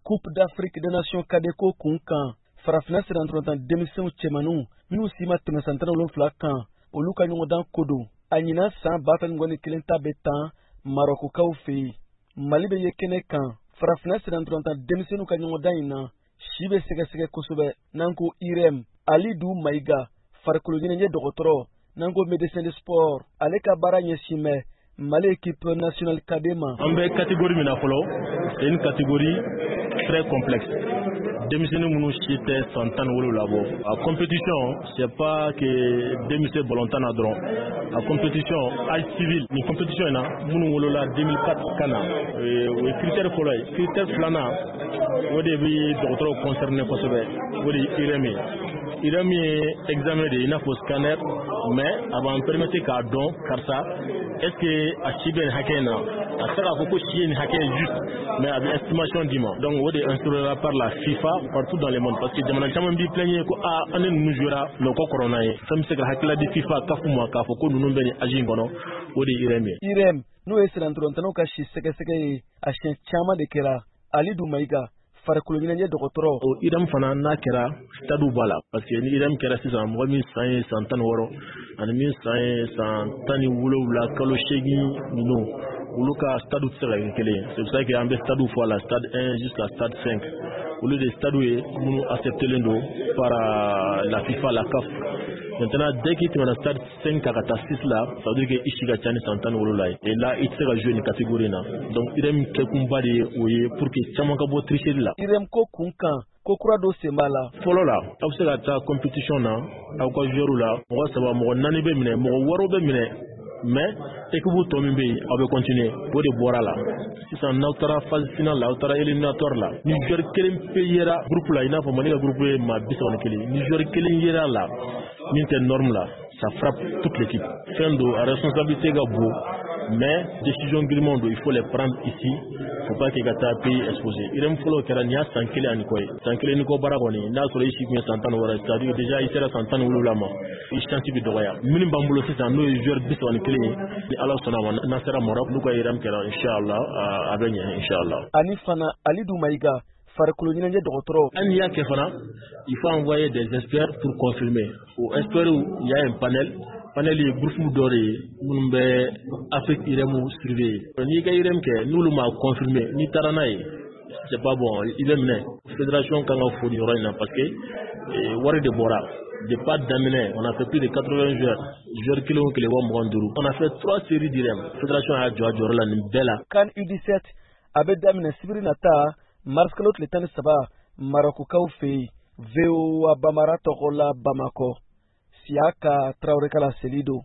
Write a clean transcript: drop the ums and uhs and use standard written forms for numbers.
Coupe d'Afrique des Nations Kadeko kunkan farafina siranturantan denmisɛnw cɛmanninw minnu si ma tɛmɛ san 17 kan olu ka ɲɔgɔndan ko don a ɲinan san 2021 ta bɛ tan Marokokaw fɛ yen. Mali bɛ ye kɛnɛ kan farafina siranturantan denmisɛnninw ka ɲɔgɔndan in na si bɛ sɛgɛsɛgɛ kosɛbɛ n'an ko IREM. Alidu Maïga farikolo ɲɛnajɛ dɔgɔtɔrɔ n'an ko médecin de sport ale ka baara ɲɛsin bɛ Mali équipe nationale cadet ma. An bɛ catégorie min na fɔlɔ c'est une catégorie très complexe. Denmisɛnnin minnu si tɛ san 17 labɔ. A compétition c'est pas que denmisɛn balontan na dɔrɔn. A compétition âge civil ni compétition in na minnu wolola 2004 ka na o ye critère fɔlɔ ye. Critère filanan o de bɛ dɔgɔtɔrɔw concerné kosɛbɛ o de ye IREM ye. IREM ye examen de i n'a fɔ scanner mais a b'an permettre k'a dɔn karisa est-ce que a si bɛ nin hakɛ in na a tɛ se k'a fɔ ko si ye nin hakɛ in juste mais a bɛ estimation d'i ma donc o de instauré par la FIFA partout dans le monde parce que jamana caman b'i plaigner ko an ni ninnu jouera mais u ka kɔrɔ n'a ye fɛn bɛ se ka hakilila di FIFA CAF ma k'a fɔ ko ninnu bɛ nin âge in kɔnɔ o de ye IREM ye. IREM n'o ye siranturantannaw ka si sɛgɛsɛgɛ ye a siɲɛ caman de kɛra. Alidu Maïga farikolo ɲɛnajɛ dɔgɔtɔrɔ. O IREM fana n'a kɛra stade b'a la parce que ni IREM kɛra sisan mɔgɔ min san ye san 16 ani min san ye san 17 kalo 8 ninnu olu ka stade tɛ se ka kɛ kelen ye. C'est pour ça que an bɛ stade fɔ a la stade 1 jusqu'à stade 5 olu de stade ye minnu acceptelen don par la FIFA la CAF. Maintenant dès qu'il tɛmɛna stade 5 ka taa 6 la ça veut dire que i si ka ca ni san 17 ye et là i tɛ se ka jouer ni catégorie na donc IREM kɛkunba de ye o ye pour que caman ka bɔ tricherie la. IREM ko kunkan ko kura dɔ sen b'a la. Fɔlɔ la aw bɛ se ka taa compétition na aw ka joueur la mɔgɔ 3 mɔgɔ 4 bɛ minɛ mɔgɔ 6 bɛ minɛ mais équipe tɔ min bɛ yen aw bɛ continuer o de bɔra la sisan n'aw taara phase finale la aw taara éliminatoire la ni joueur kelen pe yera groupe la i n'a fɔ Mali ka groupe ye maa 31 ni joueur kelen yera la min tɛ norme la ça frappe toute l'équipe fɛn don a responsabilité ka bon mais décision girimanw don il faut les prendre ici faut pas que ka taa pays exposé IREM fɔlɔ kɛra nin y'a san 1 ani kɔ ye san 1 ni kɔ baara kɔni n'a sɔrɔ i si tun ye san 16 c'est-à-dire déjà i sera san 17 ma i chance bɛ dɔgɔya minnu b'an bolo sisan n'o ye joueur 31 ye ni Ala sɔnna ma n'a sera Maroc n'u ka IREM kɛra inchallah a bɛ ɲɛ inchallah. Ani fana Alidu Maïga farikolo ɲɛnajɛ dɔgɔtɔrɔ. Hali y'a kɛ fana il faut envoyer des experts pour confirmer o experts il y a un panel ye groupe dɔ de ye minnu bɛ Afrique IREM surveiller n'i ka IREM kɛ n'olu m'a confirmer n'i taara n'a ye c'est pas bon i bɛ minɛ fédération kan ka fo nin yɔrɔ in na parce que wari de bɔra depuis daminɛ on a fait plus de 80 joueurs kelen o kelen 25 on a fait 3 séries d'IREM fédération y'a jɔ a jɔyɔrɔ la nin bɛɛ la. CAN U17 a bɛ daminɛ sibiri nata mars kalo tile 13 Marokokaw fɛ yen VOA Bambara tɔgɔ la Bamakɔ Siaka Traoré Kala Selido.